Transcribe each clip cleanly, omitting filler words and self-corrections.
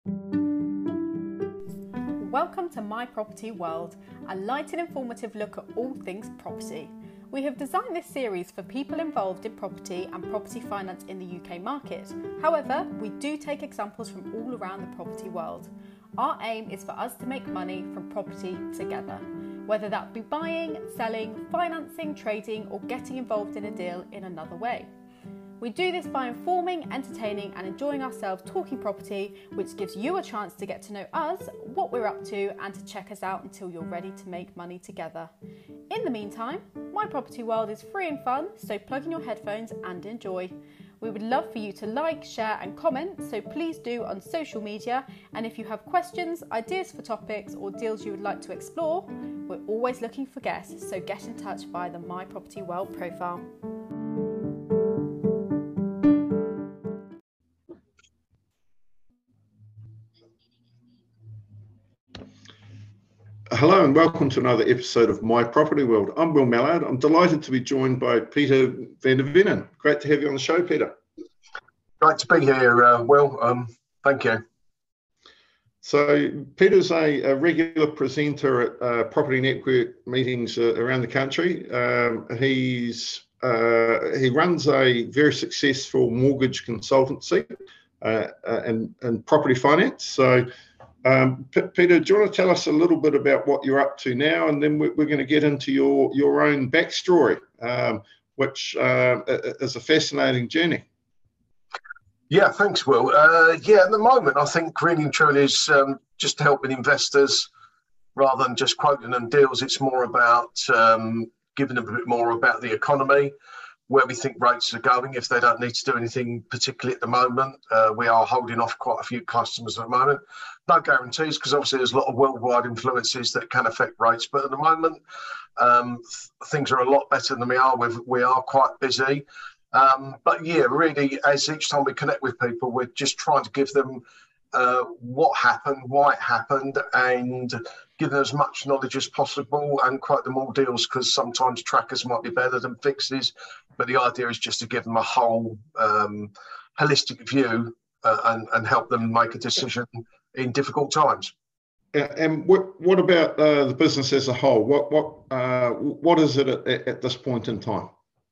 Welcome to My Property World, a light and informative look at all things property. We have designed this series for people involved in property and property finance in the UK market. However, we do take examples from all around the property world. Our aim is for us to make money from property together, whether that be buying, selling, financing, trading, or getting involved in a deal in another way. We do this by informing, entertaining and enjoying ourselves talking property, which gives you a chance to get to know us, what we're up to, and to check us out until you're ready to make money together. In the meantime, My Property World is free and fun, so plug in your headphones and enjoy. We would love for you to like, share and comment, so please do on social media. And if you have questions, ideas for topics or deals you would like to explore, we're always looking for guests, so get in touch via the My Property World profile. Hello and welcome to another episode of My Property World. I'm Will Mallard. I'm delighted to be joined by Peter van der Vennen. Great to have you on the show, Peter. Great to be here, Will. Thank you. So Peter's a regular presenter at Property Network meetings around the country. He runs a very successful mortgage consultancy and property finance. So Peter, do you want to tell us a little bit about what you're up to now, and then we're going to get into your own backstory, which is a fascinating journey. Yeah, thanks, Will. At the moment, I think really and truly is just helping investors rather than just quoting them deals. It's more about giving them a bit more about the economy, where we think rates are going, if they don't need to do anything particularly at the moment. We are holding off quite a few customers at the moment. No guarantees, because obviously there's a lot of worldwide influences that can affect rates. But at the moment, things are a lot better than we are. We are quite busy. But yeah, really, as each time we connect with people, we're just trying to give them what happened, why it happened, and give them as much knowledge as possible and quote them all deals, because sometimes trackers might be better than fixes. But the idea is just to give them a whole holistic view and help them make a decision in difficult times. And what about the business as a whole? What is it at this point in time?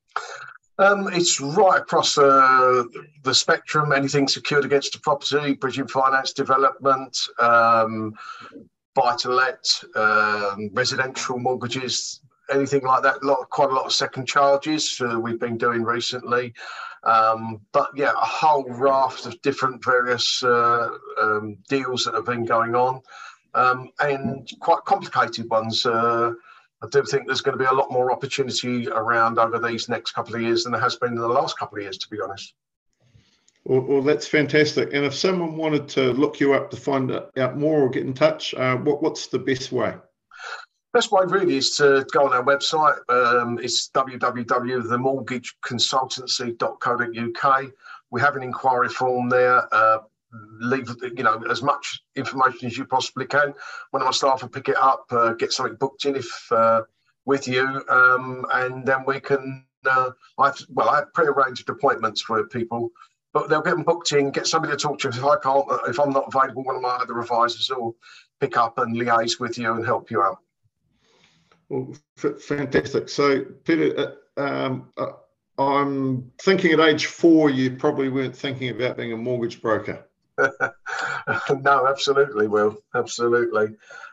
It's right across the spectrum. Anything secured against a property, bridging finance, development, buy-to-let, residential mortgages, anything like that. Quite a lot of second charges we've been doing recently. But yeah, a whole raft of different various deals that have been going on, and quite complicated ones. I do think there's going to be a lot more opportunity around over these next couple of years than there has been in the last couple of years, to be honest. Well, that's fantastic. And if someone wanted to look you up to find out more or get in touch, what's the best way? Best way really is to go on our website. It's www.themortgageconsultancy.co.uk. We have an inquiry form there. Leave as much information as you possibly can. One of my staff will pick it up, get something booked in with you, and then we can. I have pre-arranged appointments for people, but they'll get them booked in, get somebody to talk to. If I'm not available, one of my other advisors will pick up and liaise with you and help you out. Well, fantastic. So, Peter, I'm thinking at age 4, you probably weren't thinking about being a mortgage broker. No, absolutely, Will. Absolutely.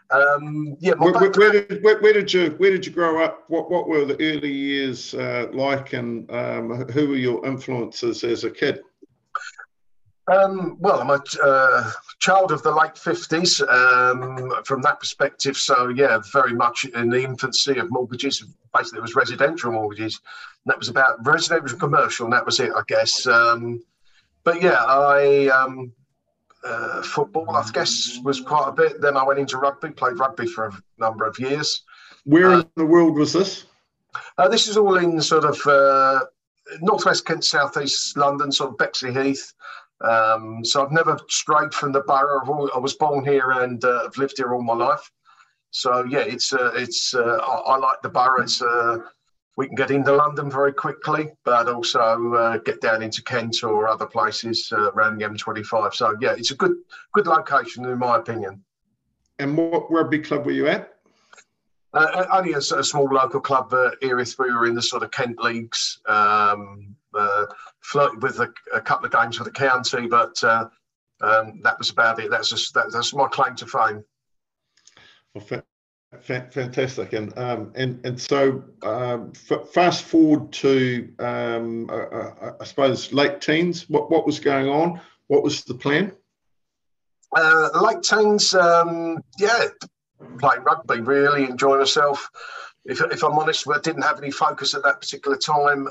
Where did you grow up? What were the early years like, and who were your influences as a kid? I'm a child of the late 50s from that perspective. So, yeah, very much in the infancy of mortgages. Basically, it was residential mortgages. And that was about residential commercial, and that was it, I guess. But, yeah, football, I guess, was quite a bit. Then I went into rugby, played rugby for a number of years. Where in the world was this? This is all in sort of northwest Kent, southeast London, sort of Bexley Heath. So I've never strayed from the borough. I was born here and I've lived here all my life. So yeah, I like the borough. It's we can get into London very quickly, but also get down into Kent or other places around the M25. So yeah, it's a good location in my opinion. And what rugby club were you at? Only a small local club, Erith. We were in the sort of Kent leagues, flirted with a couple of games for the county, but that was about it. That's my claim to fame. Well, fantastic. And so fast forward to I suppose late teens. What was going on? What was the plan? Late teens, playing rugby, really enjoying myself. If I'm honest, I didn't have any focus at that particular time.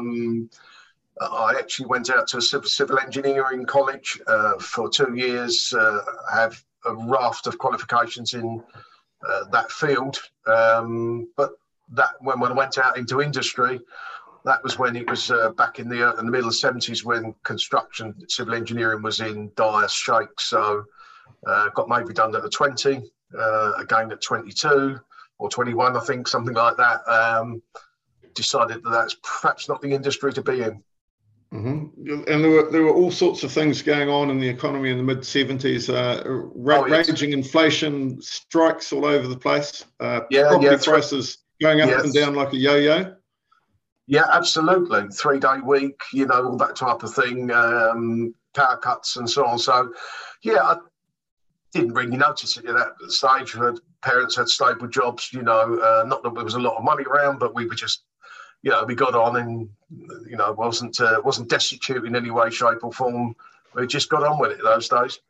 I actually went out to a civil engineering college for 2 years. Have a raft of qualifications in that field, but that when I went out into industry, that was when it was back in the middle of the 70s, when construction civil engineering was in dire shape. So got made redundant at 20, again at 22 or 21, I think, something like that. Decided that that's perhaps not the industry to be in. Mm-hmm. And there were all sorts of things going on in the economy in the mid 70s. Raging inflation, strikes all over the place. Property prices going up and down like a yo-yo. Yeah, absolutely. 3-day week, all that type of thing. Power cuts and so on. So, yeah, I didn't really notice it at that stage. Parents had stable jobs. Not that there was a lot of money around, but we were just. We got on and, wasn't destitute in any way, shape or form. We just got on with it those days.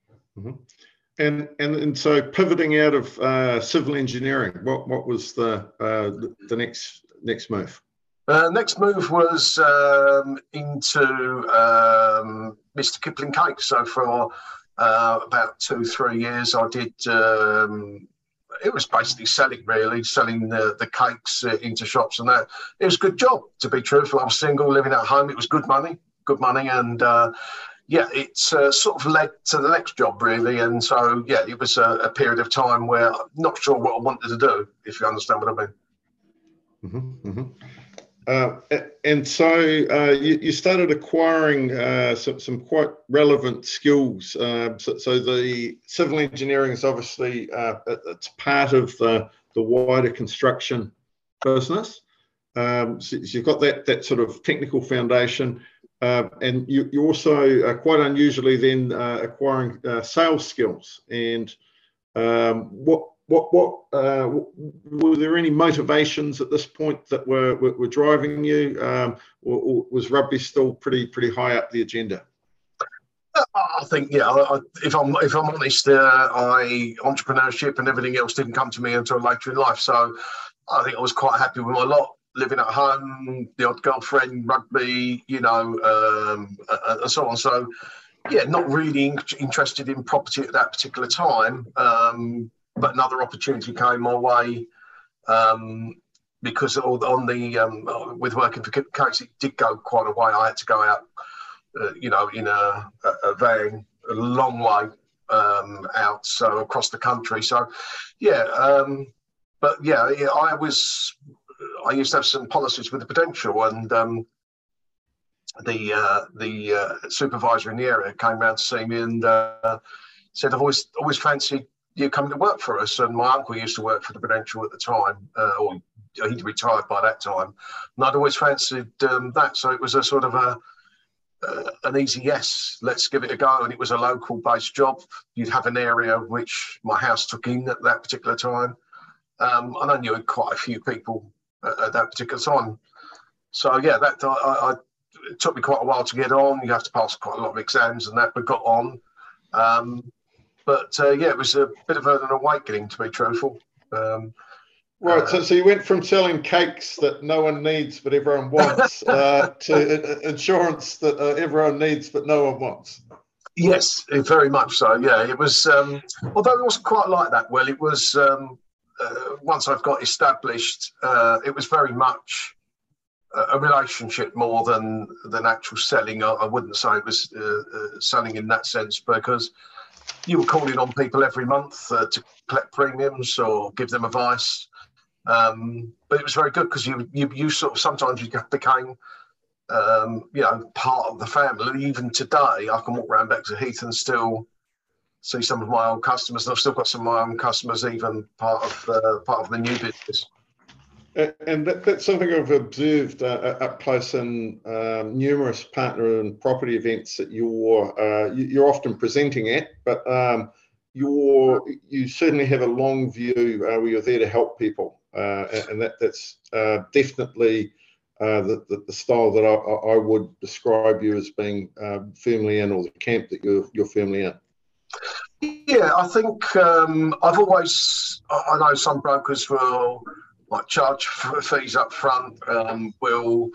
Mm-hmm. And so pivoting out of civil engineering, what was the next move? Next move was into Mr. Kipling Cakes. So for about 2-3 years, I did... it was basically selling the cakes into shops and that. It was a good job, to be truthful. I was single, living at home. It was good money. And it sort of led to the next job, really. And so, it was a period of time where I'm not sure what I wanted to do, if you understand what I mean. Mm-hmm, mm-hmm. And so you started acquiring some quite relevant skills. So the civil engineering is obviously it's part of the wider construction business. So you've got that sort of technical foundation, and you also quite unusually then acquiring sales skills. And what were there any motivations at this point that were driving you, or was rugby still pretty high up the agenda? I think, if I'm honest, entrepreneurship and everything else didn't come to me until later in life. So I think I was quite happy with my lot, living at home, the odd girlfriend, rugby, and so on. So not really interested in property at that particular time. But another opportunity came my way because with working for Cakes, it did go quite a way. I had to go out, in a van, a long way out, so across the country. So, I used to have some policies with the Prudential, and the supervisor in the area came round to see me and said, "I've always fancied you coming to work for us." And my uncle used to work for the Prudential at the time, or he'd retired by that time, and I'd always fancied that. So it was a sort of an easy yes, let's give it a go. And it was a local based job. You'd have an area which my house took in at that particular time, and I knew quite a few people at that particular time. So it took me quite a while to get on. You have to pass quite a lot of exams and that, but got on. It was a bit of an awakening, to be truthful. Right, so you went from selling cakes that no one needs but everyone wants to insurance that everyone needs but no one wants. Yes, very much so. Yeah, it was. Although it wasn't quite like that. Well, it was. Once I've got established, it was very much a relationship more than actual selling. I wouldn't say it was selling in that sense, because you were calling on people every month to collect premiums or give them advice. But it was very good because you sort of sometimes you became part of the family. Even today, I can walk around Bexley-Heath and still see some of my old customers, and I've still got some of my own customers, even part of the new business. And that's something I've observed up close in numerous partner and property events that you're often presenting at, but you certainly have a long view where you're there to help people, and that's definitely the style that I would describe you as being firmly in, or the camp that you're firmly in. Yeah, I think I know some brokers will charge fees up front, will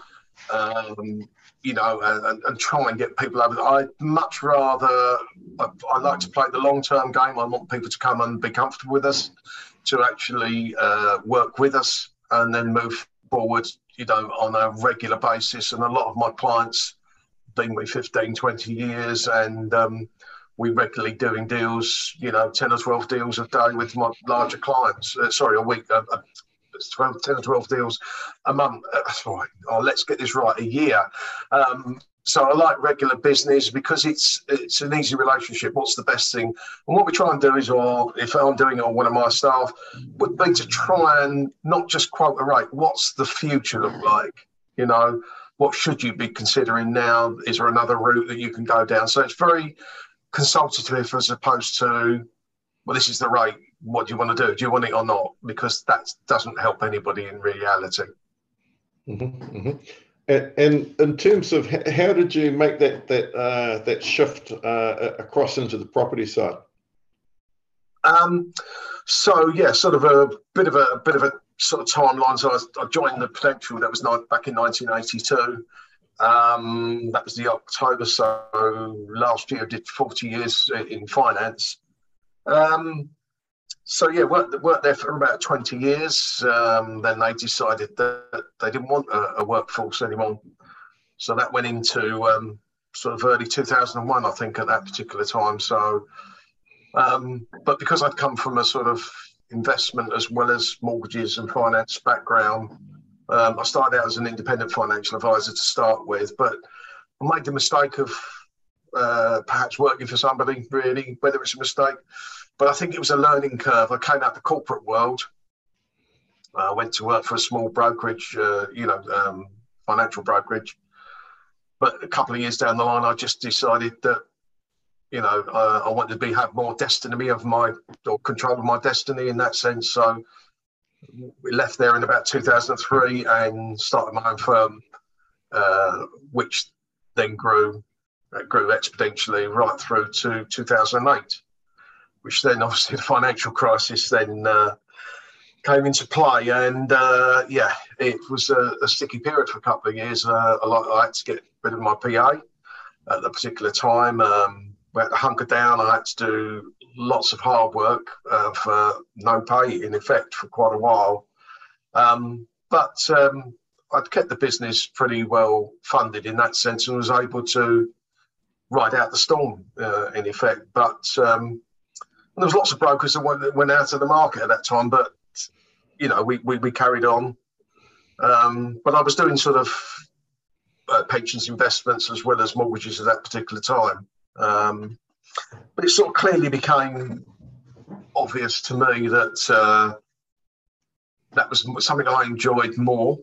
and try and get people over. I'd much rather, I like to play the long-term game. I want people to come and be comfortable with us, to actually work with us, and then move forward, on a regular basis. And a lot of my clients have been with 15, 20 years, and we regularly doing deals, 10 or 12 deals a day with my larger clients. A week. 10 or 12 deals a month. Sorry, let's get this right, a year. So I like regular business because it's an easy relationship. What's the best thing? And what we try and do is, or if I'm doing it or one of my staff, would be to try and not just quote a rate. What's the future look like? What should you be considering now? Is there another route that you can go down? So it's very consultative as opposed to, well, this is the rate. What do you want to do? Do you want it or not? Because that doesn't help anybody in reality. Mm-hmm, mm-hmm. And in terms of how did you make that shift across into the property side? Sort of a bit of a sort of timeline. So I joined the Prudential. That was back in 1982. That was the October. So last year I did 40 years in finance. Worked there for about 20 years. Then they decided that they didn't want a workforce anymore. So that went into sort of early 2001, I think, at that particular time. So, but because I'd come from a sort of investment as well as mortgages and finance background, I started out as an independent financial advisor to start with. But I made the mistake of perhaps working for somebody, really, whether it's a mistake. But I think it was a learning curve. I came out the corporate world. I went to work for a small brokerage, financial brokerage. But a couple of years down the line, I just decided that, I wanted to have more destiny or control of my destiny in that sense. So we left there in about 2003 and started my own firm, which then grew exponentially right through to 2008. Which then obviously the financial crisis then came into play, and it was a sticky period for a couple of years. I had to get rid of my PA at the particular time. We had to hunker down. I had to do lots of hard work for no pay, in effect, for quite a while. But I'd kept the business pretty well funded in that sense, and was able to ride out the storm, in effect. But there was lots of brokers that went out of the market at that time, but we carried on. But I was doing sort of pensions investments as well as mortgages at that particular time. But it sort of clearly became obvious to me that that was something I enjoyed more.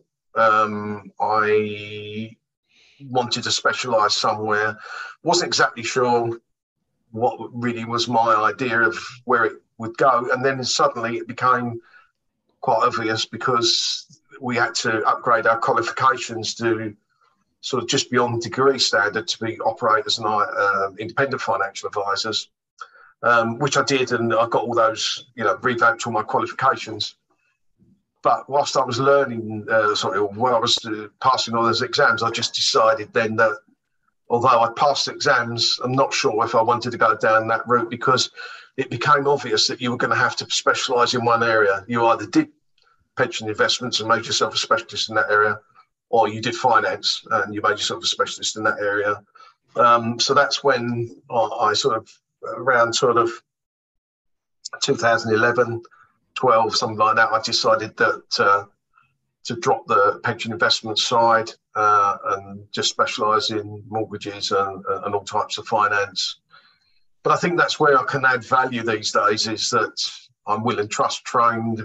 I wanted to specialise somewhere. Wasn't exactly sure what really was my idea of where it would go. And then suddenly it became quite obvious because we had to upgrade our qualifications to sort of just beyond degree standard to be operators and independent financial advisors, which I did. And I got all those, revamped all my qualifications. But whilst I was learning, while I was passing all those exams, I just decided then that although I passed exams, I'm not sure if I wanted to go down that route because it became obvious that you were going to have to specialise in one area. You either did pension investments and made yourself a specialist in that area, or you did finance and you made yourself a specialist in that area. So that's when I sort of, around sort of 2011, 12, something like that, I decided that to drop the pension investment side and just specialise in mortgages and all types of finance. But I think that's where I can add value these days, is that I'm will and trust trained.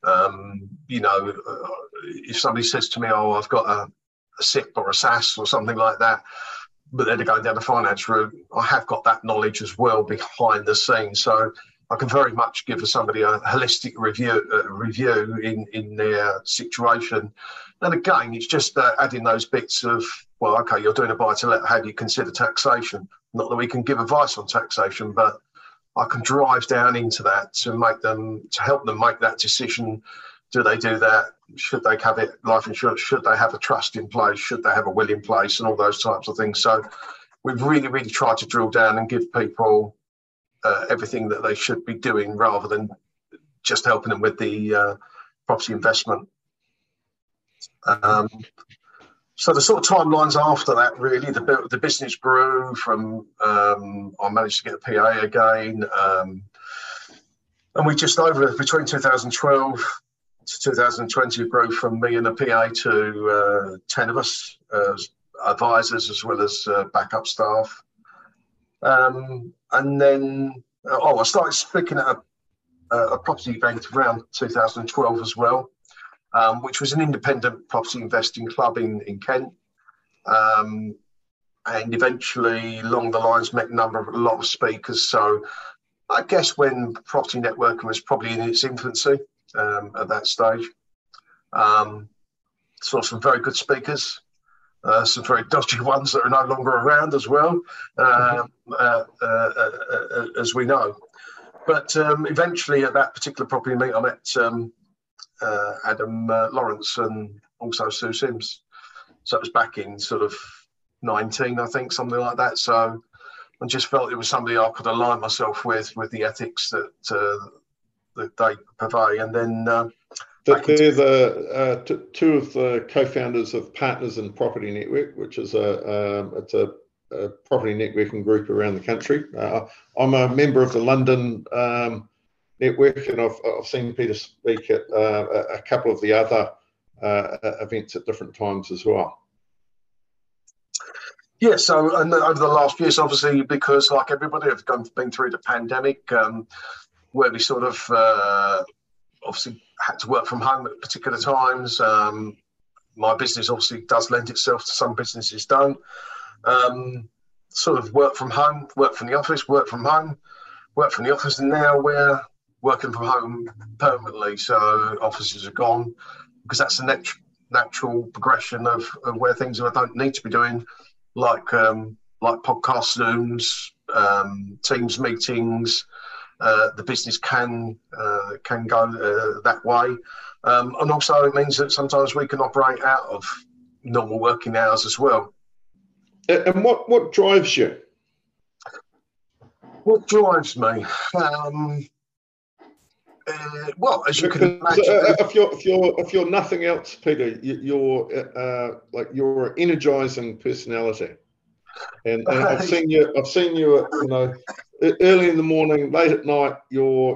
If somebody says to me, oh, I've got a SIP or a SAS or something like that, but they're going down the finance route, I have got that knowledge as well behind the scenes. So I can very much give somebody a holistic review in their situation. And again, it's just adding those bits of, well, okay, you're doing a buy-to-let, how do you consider taxation? Not that we can give advice on taxation, but I can drive down into that to help them make that decision. Do they do that? Should they have it, life insurance? Should they have a trust in place? Should they have a will in place? And all those types of things. So we've really, really tried to drill down and give people everything that they should be doing, rather than just helping them with the property investment. So the sort of timelines after that, really, the business grew from, I managed to get a PA again. And we just between 2012 to 2020 grew from me and a PA to 10 of us as advisors, as well as backup staff. And then, I started speaking at a property event around 2012 as well, which was an independent property investing club in Kent. And eventually, along the lines, met a lot of speakers. So I guess when property networking was probably in its infancy at that stage, saw some very good speakers. Some very dodgy ones that are no longer around as well, as we know. But eventually, at that particular property meet, I met Adam Lawrence and also Sue Sims. So it was back in sort of 19, I think, something like that. So I just felt it was somebody I could align myself with the ethics that they purvey. And then they're the two of the co-founders of Partners in Property Network, which is a property networking group around the country. I'm a member of the London network, and I've seen Peter speak at a couple of the other events at different times as well. Yeah, so and over the last years, obviously, because like everybody, I've been through the pandemic, where we sort of obviously had to work from home at particular times. My business obviously does lend itself to, some businesses don't. Sort of work from home, work from the office, work from home, work from the office, and now we're working from home permanently. So offices are gone, because that's the natural progression of where things I don't need to be doing, like podcast Zooms, Teams meetings. The business can go that way, and also it means that sometimes we can operate out of normal working hours as well. And what drives you? What drives me? Well, as you can imagine, if you're nothing else, Peter, you're an energizing personality, and I've seen you early in the morning, late at night. You're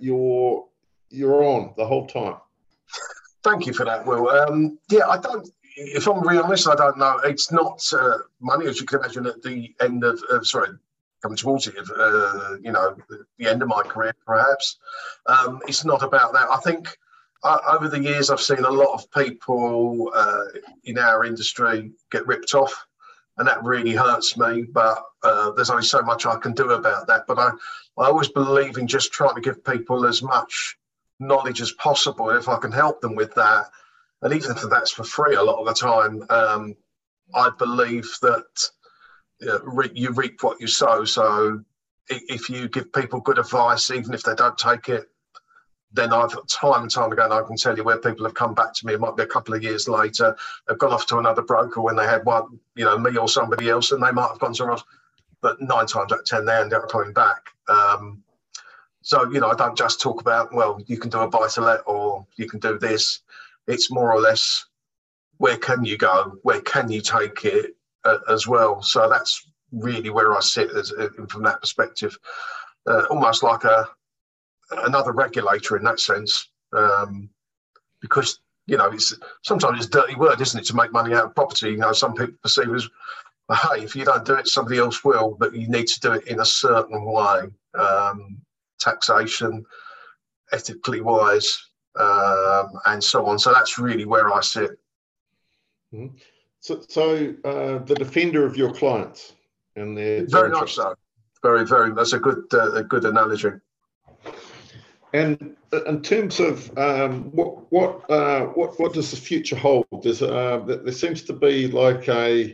on the whole time. Thank you for that, Will. I don't. If I'm really honest, I don't know. It's not money, as you can imagine. At the end of coming towards it, the end of my career, perhaps. It's not about that. I think over the years, I've seen a lot of people in our industry get ripped off, and that really hurts me. But there's only so much I can do about that. But I always believe in just trying to give people as much knowledge as possible. If I can help them with that, and even if that's for free a lot of the time, I believe that you reap what you sow. So if you give people good advice, even if they don't take it, then I've time and time again, I can tell you where people have come back to me. It might be a couple of years later, they've gone off to another broker when they had one, me or somebody else, and they might have gone somewhere else. But 9 times out of 10, they end up coming back. So, I don't just talk about, well, you can do a buy-to-let or you can do this. It's more or less, where can you go? Where can you take it as well? So that's really where I sit from that perspective. Almost like a another regulator in that sense, because it's sometimes it's a dirty word, isn't it, to make money out of property? Some people perceive as, well, hey, if you don't do it, somebody else will, but you need to do it in a certain way, taxation, ethically wise, and so on. So that's really where I sit. Mm-hmm. So the defender of your clients and their very much so. Very, very. That's a good analogy. And in terms of what does the future hold? There seems to be like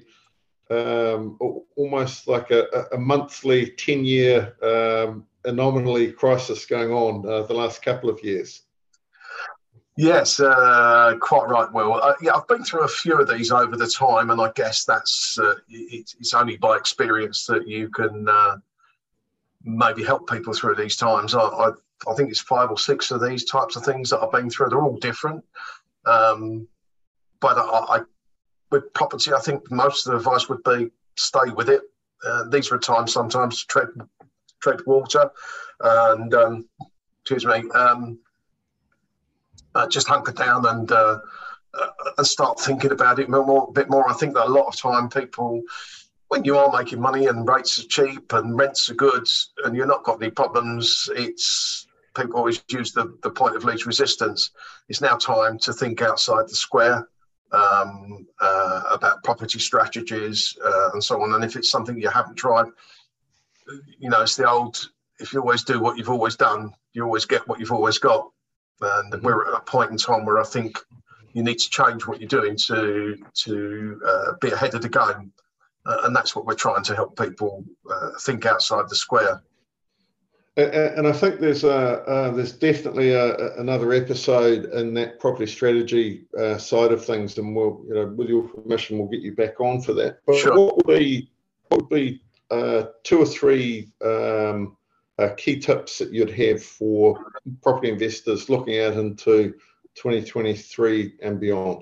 almost like a monthly 10-year anomaly crisis going on the last couple of years. Yes, quite right, Will. I've been through a few of these over the time, and I guess that's it's only by experience that you can maybe help people through these times. I think it's 5 or 6 of these types of things that I've been through. They're all different, but with property, I think most of the advice would be stay with it. These are times sometimes to tread water, and just hunker down and start thinking about it a bit more. I think that a lot of time people, when you are making money and rates are cheap and rents are good and you're not got any problems, people always use the point of least resistance. It's now time to think outside the square about property strategies and so on. And if it's something you haven't tried, it's the old, if you always do what you've always done, you always get what you've always got. And we're at a point in time where I think you need to change what you're doing to be ahead of the game. And that's what we're trying to help people think outside the square. And I think there's definitely another episode in that property strategy side of things, and we'll, with your permission, we'll get you back on for that. But sure. What would be 2 or 3 key tips that you'd have for property investors looking out into 2023 and beyond?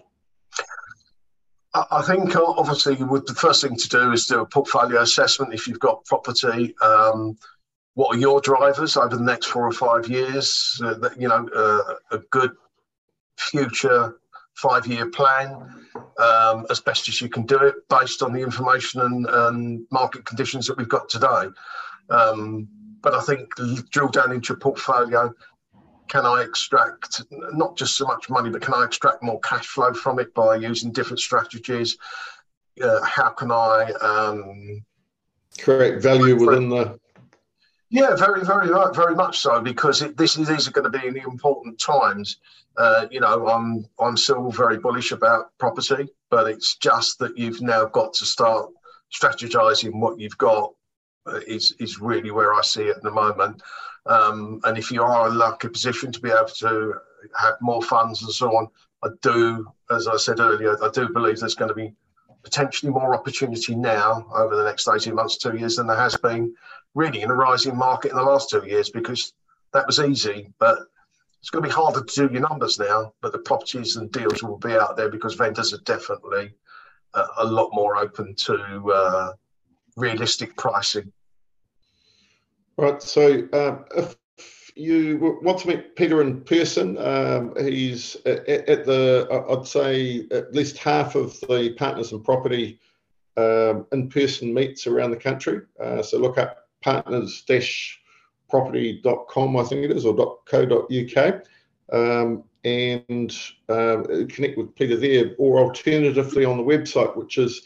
I think obviously the first thing to do is do a portfolio assessment if you've got property. What are your drivers over the next 4 or 5 years? A good future 5-year plan, as best as you can do it based on the information and market conditions that we've got today. But I think drill down into your portfolio. Can I extract not just so much money, but can I extract more cash flow from it by using different strategies? How can I create value within the... Yeah, very, very, very much so, because these are going to be in the important times. I'm still very bullish about property, but it's just that you've now got to start strategizing what you've got. Is really where I see it at the moment. And if you are in a lucky position to be able to have more funds and so on, I do, as I said earlier, I do believe there's going to be potentially more opportunity now over the next 18 months, 2 years than there has been really in a rising market in the last 2 years, because that was easy, but it's going to be harder to do your numbers now, but the properties and deals will be out there because vendors are definitely a lot more open to realistic pricing. Right. So if you want to meet Peter in person, he's at I'd say at least half of the Partners in Property in-person meets around the country. So look up partners-property.com, I think it is, or .co.uk, and connect with Peter there, or alternatively on the website, which is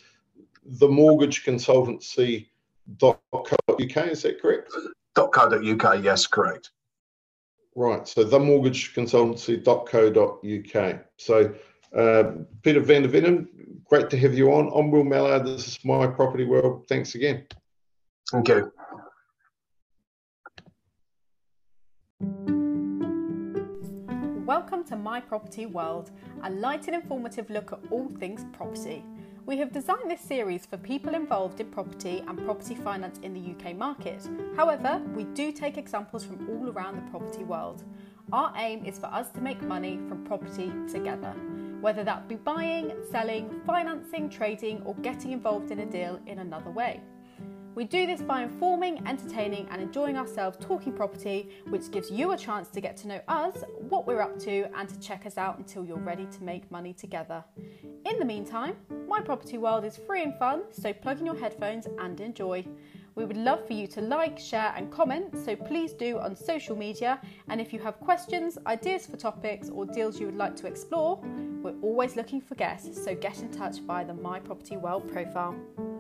themortgageconsultancy.co.uk, is that correct? .co.uk, yes, correct. Right, so themortgageconsultancy.co.uk. So Peter van der Venen, great to have you on. I'm Will Mallard, this is My Property World. Thanks again. Thank you. Welcome to My Property World, a light and informative look at all things property. We have designed this series for people involved in property and property finance in the UK market. However, we do take examples from all around the property world. Our aim is for us to make money from property together, whether that be buying, selling, financing, trading, or getting involved in a deal in another way. We do this by informing, entertaining and enjoying ourselves talking property, which gives you a chance to get to know us, what we're up to and to check us out until you're ready to make money together. In the meantime, My Property World is free and fun, so plug in your headphones and enjoy. We would love for you to like, share and comment, so please do on social media. And if you have questions, ideas for topics or deals you would like to explore, we're always looking for guests, so get in touch via the My Property World profile.